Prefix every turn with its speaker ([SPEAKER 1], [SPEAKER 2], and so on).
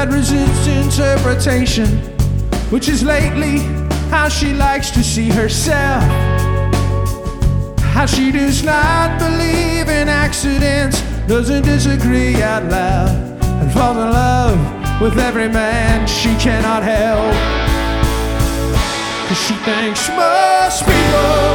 [SPEAKER 1] that resists interpretation, which is lately how she likes to see herself. How she does not believe in accidents, doesn't disagree out loud, and falls in love with every man she cannot help. 'Cause she thinks most people